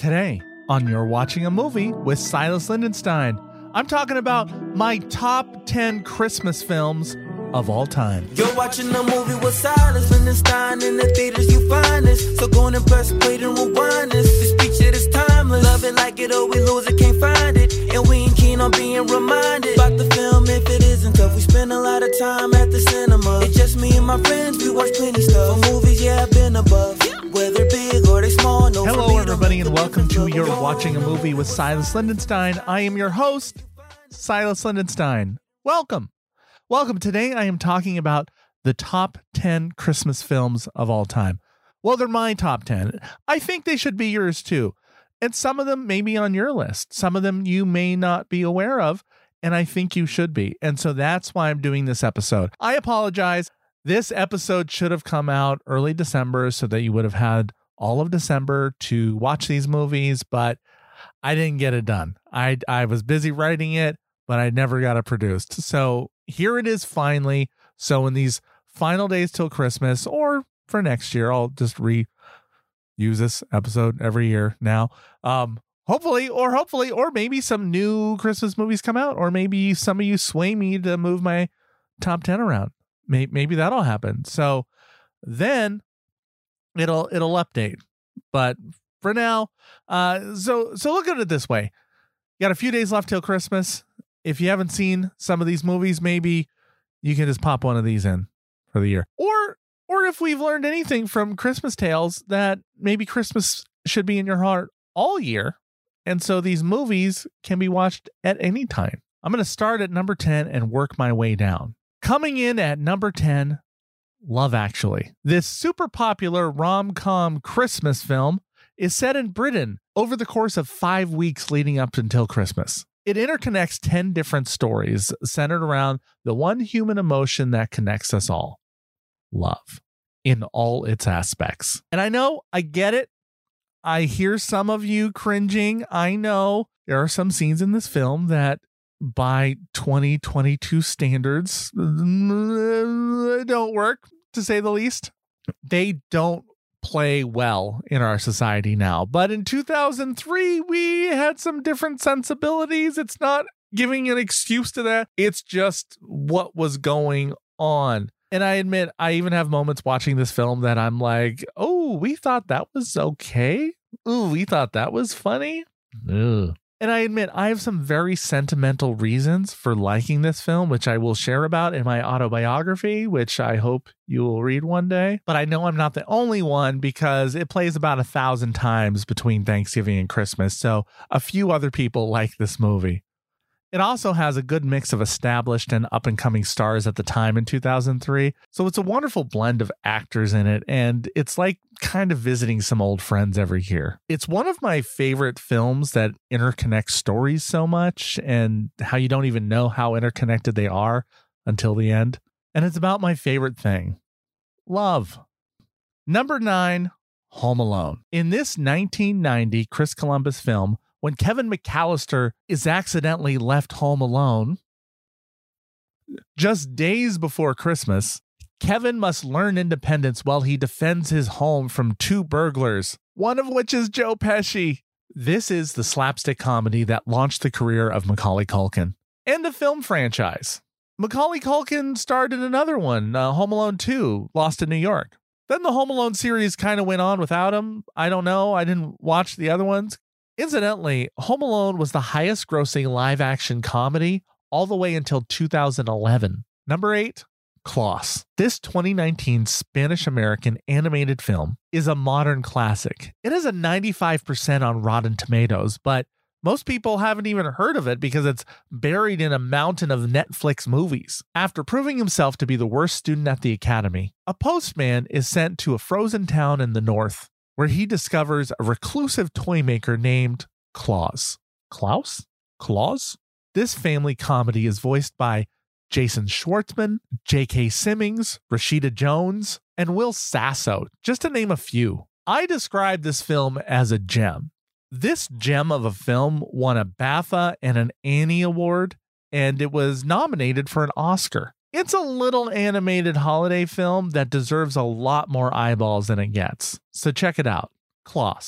Today, on You're Watching a Movie with Silas Lindenstein, I'm talking about my top 10 Christmas films of all time. You're watching a movie with Silas Lindenstein. In the theaters you find this. So go and press play and rewind this. This picture is timeless. Love it like it or we lose it, can't find it. And we ain't keen on being reminded about the film if it isn't tough. We spend a lot of time at the cinema. It's just me and my friends, we watch plenty stuff. For movies, yeah, I've been above. Whether big or they small, no. Hello everybody and welcome to You're Watching a Movie with Silas Lindenstein. I am your host, Silas Lindenstein. Welcome. Today I am talking about the top 10 Christmas films of all time. Well, they're my top 10. I think they should be yours too. And some of them may be on your list. Some of them you may not be aware of, and I think you should be. And so that's why I'm doing this episode. I apologize. This episode should have come out early December so that you would have had all of December to watch these movies, but I didn't get it done. I was busy writing it, but I never got it produced. So here it is finally. So in these final days till Christmas, or for next year, I'll just reuse this episode every year now. Hopefully, or maybe some new Christmas movies come out, or maybe some of you sway me to move my top 10 around. Maybe that'll happen. So then it'll update. But for now, so look at it this way. You got a few days left till Christmas. If you haven't seen some of these movies, maybe you can just pop one of these in for the year. Or if we've learned anything from Christmas Tales, that maybe Christmas should be in your heart all year. And so these movies can be watched at any time. I'm going to start at number 10 and work my way down. Coming in at number 10, Love Actually. This super popular rom-com Christmas film is set in Britain over the course of 5 weeks leading up until Christmas. It interconnects 10 different stories centered around the one human emotion that connects us all: love, in all its aspects. And I know, I get it. I hear some of you cringing. I know there are some scenes in this film that, by 2022 standards, don't work, to say the least. They don't play well in our society now. But in 2003, we had some different sensibilities. It's not giving an excuse to that. It's just what was going on. And I admit, I even have moments watching this film that I'm like, oh, we thought that was okay. Ooh, we thought that was funny. Ugh. And I admit, I have some very sentimental reasons for liking this film, which I will share about in my autobiography, which I hope you will read one day. But I know I'm not the only one, because it plays about 1,000 times between Thanksgiving and Christmas. So a few other people like this movie. It also has a good mix of established and up-and-coming stars at the time in 2003. So it's a wonderful blend of actors in it, and it's like kind of visiting some old friends every year. It's one of my favorite films that interconnects stories so much, and how you don't even know how interconnected they are until the end. And it's about my favorite thing: love. Number 9, Home Alone. In this 1990 Chris Columbus film, when Kevin McAllister is accidentally left home alone just days before Christmas, Kevin must learn independence while he defends his home from 2 burglars, one of which is Joe Pesci. This is the slapstick comedy that launched the career of Macaulay Culkin and a film franchise. Macaulay Culkin starred in another one, Home Alone 2, Lost in New York. Then the Home Alone series kind of went on without him. I don't know. I didn't watch the other ones. Incidentally, Home Alone was the highest grossing live action comedy all the way until 2011. Number 8, Klaus. This 2019 Spanish-American animated film is a modern classic. It has a 95% on Rotten Tomatoes, but most people haven't even heard of it because it's buried in a mountain of Netflix movies. After proving himself to be the worst student at the academy, a postman is sent to a frozen town in the north, where he discovers a reclusive toy maker named Klaus. Klaus? This family comedy is voiced by Jason Schwartzman, J.K. Simmons, Rashida Jones, and Will Sasso, just to name a few. I describe this film as a gem. This gem of a film won a BAFTA and an Annie Award, and it was nominated for an Oscar. It's a little animated holiday film that deserves a lot more eyeballs than it gets. So check it out. Klaus.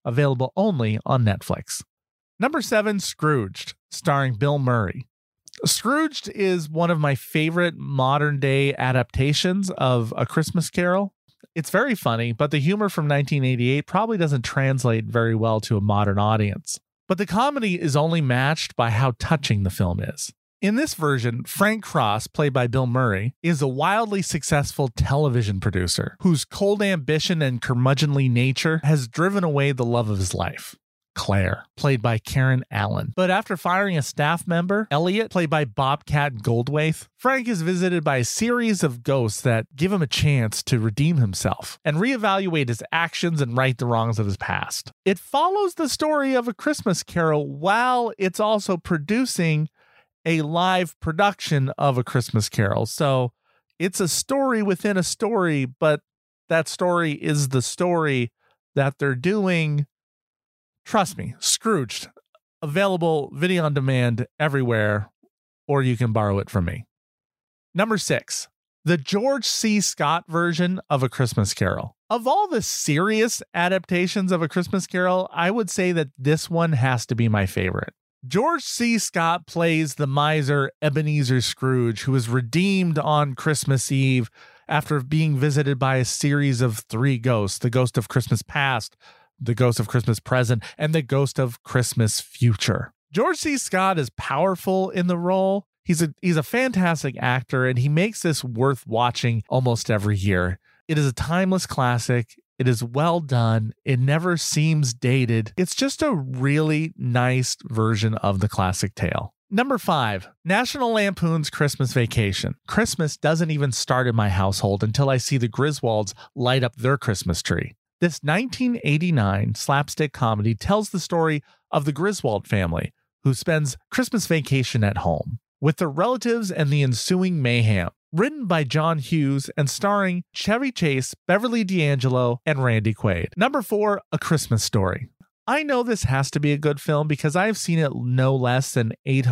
available only on Netflix. Number 7, Scrooged, starring Bill Murray. Scrooged is one of my favorite modern-day adaptations of A Christmas Carol. It's very funny, but the humor from 1988 probably doesn't translate very well to a modern audience. But the comedy is only matched by how touching the film is. In this version, Frank Cross, played by Bill Murray, is a wildly successful television producer whose cold ambition and curmudgeonly nature has driven away the love of his life, Claire, played by Karen Allen. But after firing a staff member, Elliot, played by Bobcat Goldthwait, Frank is visited by a series of ghosts that give him a chance to redeem himself and reevaluate his actions and right the wrongs of his past. It follows the story of A Christmas Carol while it's also producing a live production of A Christmas Carol. So it's a story within a story, but that story is the story that they're doing. Trust me, Scrooged, available video on demand everywhere, or you can borrow it from me. Number 6, the George C. Scott version of A Christmas Carol. Of all the serious adaptations of A Christmas Carol, I would say that this one has to be my favorite. George C. Scott plays the miser Ebenezer Scrooge, who is redeemed on Christmas Eve after being visited by a series of 3 ghosts: the ghost of Christmas past, the ghost of Christmas present, and the ghost of Christmas future. George C. Scott is powerful in the role. He's a fantastic actor, and he makes this worth watching almost every year. It is a timeless classic. It is well done. It never seems dated. It's just a really nice version of the classic tale. Number 5, National Lampoon's Christmas Vacation. Christmas doesn't even start in my household until I see the Griswolds light up their Christmas tree. This 1989 slapstick comedy tells the story of the Griswold family, who spends Christmas vacation at home with their relatives and the ensuing mayhem. Written by John Hughes and starring Chevy Chase, Beverly D'Angelo, and Randy Quaid. Number 4, A Christmas Story. I know this has to be a good film because I've seen it no less than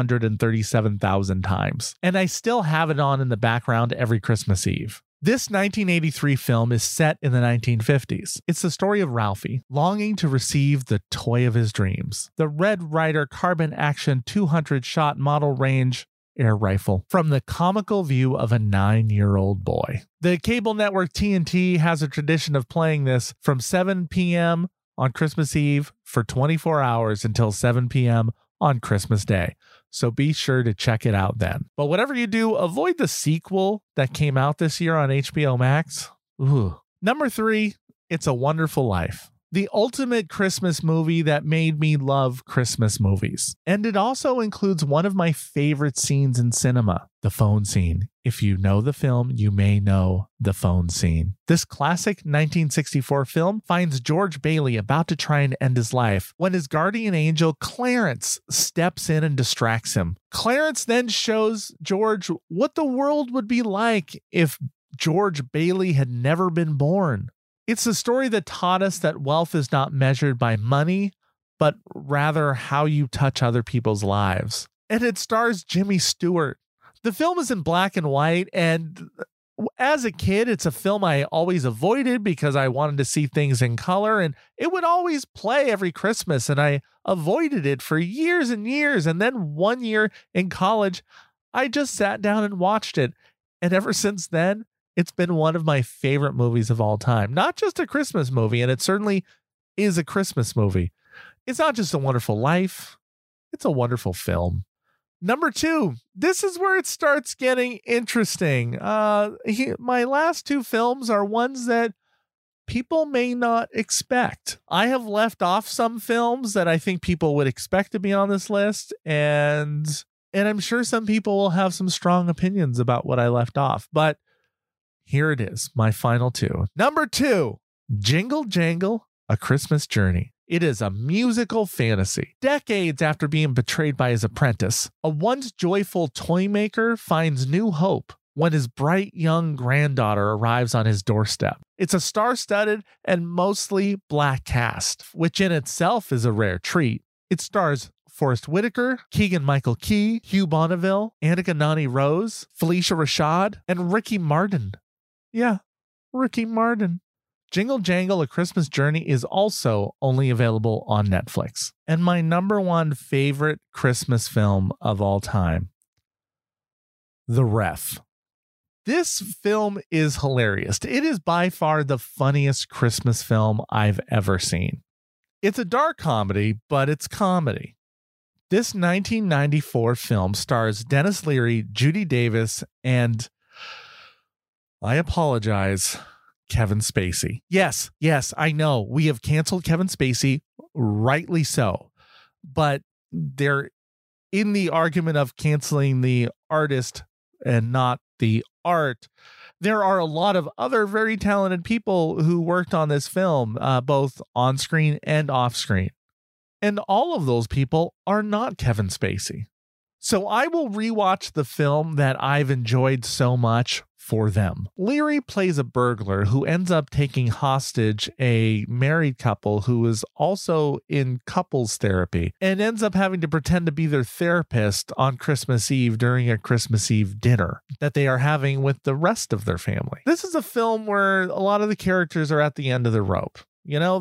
837,000 times, and I still have it on in the background every Christmas Eve. This 1983 film is set in the 1950s. It's the story of Ralphie, longing to receive the toy of his dreams, the Red Ryder carbine action 200-shot model range air rifle, from the comical view of a 9-year-old boy. The cable network TNT has a tradition of playing this from 7 p.m. on Christmas Eve for 24 hours until 7 p.m. on Christmas Day. So be sure to check it out then. But whatever you do, avoid the sequel that came out this year on HBO Max. Ooh. Number 3, It's a Wonderful Life. The ultimate Christmas movie that made me love Christmas movies. And it also includes one of my favorite scenes in cinema, the phone scene. If you know the film, you may know the phone scene. This classic 1964 film finds George Bailey about to try and end his life when his guardian angel Clarence steps in and distracts him. Clarence then shows George what the world would be like if George Bailey had never been born. It's a story that taught us that wealth is not measured by money, but rather how you touch other people's lives. And it stars Jimmy Stewart. The film is in black and white, and as a kid, it's a film I always avoided because I wanted to see things in color, and it would always play every Christmas, and I avoided it for years and years. And then one year in college, I just sat down and watched it. And ever since then, it's been one of my favorite movies of all time. Not just a Christmas movie, and it certainly is a Christmas movie. It's not just a wonderful life, it's a wonderful film. Number 2, this is where it starts getting interesting. My last 2 films are ones that people may not expect. I have left off some films that I think people would expect to be on this list, and I'm sure some people will have some strong opinions about what I left off, but here it is, my final 2. Number 2, Jingle Jangle, A Christmas Journey. It is a musical fantasy. Decades after being betrayed by his apprentice, a once joyful toy maker finds new hope when his bright young granddaughter arrives on his doorstep. It's a star-studded and mostly black cast, which in itself is a rare treat. It stars Forrest Whitaker, Keegan-Michael Key, Hugh Bonneville, Annika Noni Rose, Felicia Rashad, and Ricky Martin. Yeah, Ricky Martin. Jingle Jangle: A Christmas Journey is also only available on Netflix. And my number one favorite Christmas film of all time, The Ref. This film is hilarious. It is by far the funniest Christmas film I've ever seen. It's a dark comedy, but it's comedy. This 1994 film stars Dennis Leary, Judy Davis, and, I apologize, Kevin Spacey. Yes, I know. We have canceled Kevin Spacey, rightly so. But they're in the argument of canceling the artist and not the art. There are a lot of other very talented people who worked on this film, both on screen and off screen. And all of those people are not Kevin Spacey. So I will rewatch the film that I've enjoyed so much for them. Leary plays a burglar who ends up taking hostage a married couple who is also in couples therapy and ends up having to pretend to be their therapist on Christmas Eve during a Christmas Eve dinner that they are having with the rest of their family. This is a film where a lot of the characters are at the end of the rope. You know,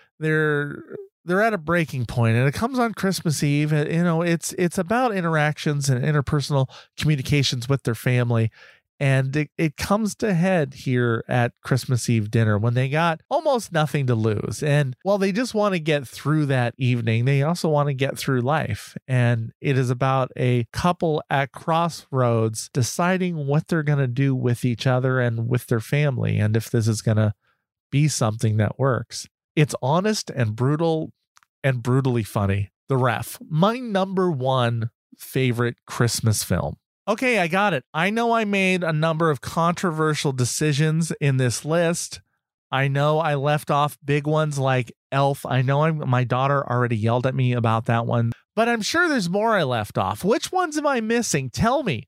they're at a breaking point, and it comes on Christmas Eve. You know, it's about interactions and interpersonal communications with their family. And it comes to head here at Christmas Eve dinner when they got almost nothing to lose. And while they just want to get through that evening, they also want to get through life. And it is about a couple at crossroads deciding what they're going to do with each other and with their family, and if this is going to be something that works. It's honest and brutal and brutally funny. The Ref, my number one favorite Christmas film. Okay, I got it. I know I made a number of controversial decisions in this list. I know I left off big ones like Elf. I know my daughter already yelled at me about that one, but I'm sure there's more I left off. Which ones am I missing? Tell me,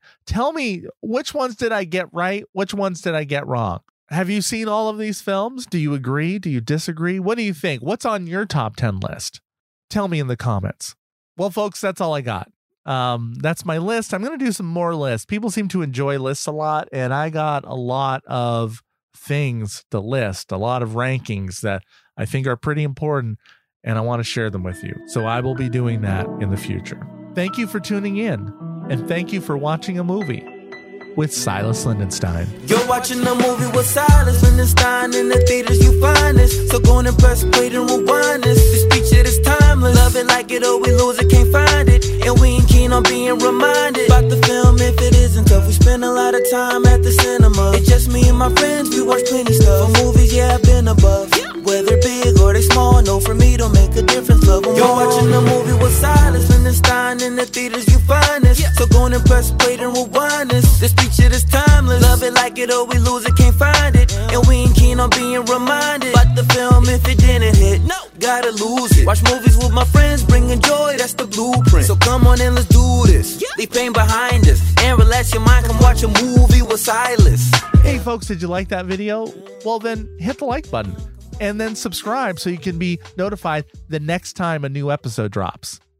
which ones did I get right? Which ones did I get wrong? Have you seen all of these films? Do you agree? Do you disagree? What do you think? What's on your top 10 list? Tell me in the comments. Well, folks, that's all I got. That's my list. I'm going to do some more lists. People seem to enjoy lists a lot, and I got a lot of things to list, a lot of rankings that I think are pretty important, and I want to share them with you. So I will be doing that in the future. Thank you for tuning in, and thank you for watching a movie with Silas Lindenstein. You're watching a movie with Silas Lindenstein. In the theaters you find this, so go and press play and rewind this. This feature is timeless. Love it, like it, or we lose it, can't find it. And we ain't keen on being reminded about the film if it isn't tough. We spend a lot of time at the cinema. It's just me and my friends, we watch plenty stuff. For movies, yeah, I've been above. Whether big or they small, no, for me don't make a difference, love them. You're watching a movie with Silas Lindenstein. In the theaters you find this, so go and press play and rewind this. This feature is timeless. Love it, like it, or we lose it, can't find it. And we ain't keen on being reminded about the film if it didn't hit. No, gotta lose it. Watch movies with my friends, bringing joy, that's the blueprint. So come on and let's do this. Leave pain behind us and relax your mind. Come watch a movie with Silas. Hey folks, did you like that video? Well then hit the like button and then subscribe so you can be notified the next time a new episode drops.